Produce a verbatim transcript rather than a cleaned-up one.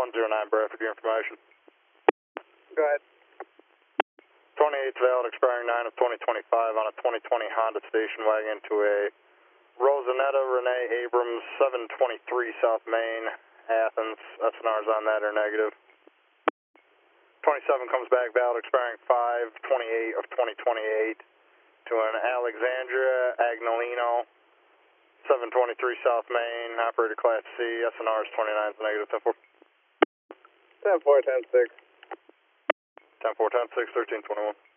one zero nine Bradford, your information. Go ahead. twenty-eighth valid, expiring nine of twenty twenty-five on a twenty twenty Honda station wagon to a Rosanetta Renee Abrams, seven twenty-three South Main, Athens. S N Rs on that are negative. twenty-seven comes back valid, expiring five twenty-eight of twenty twenty-eight to an Alexandria Agnolino, seven twenty-three South Main, operator class C. S N Rs twenty-nine is negative. ten four. ten four, ten six. ten four, ten six, thirteen twenty-one.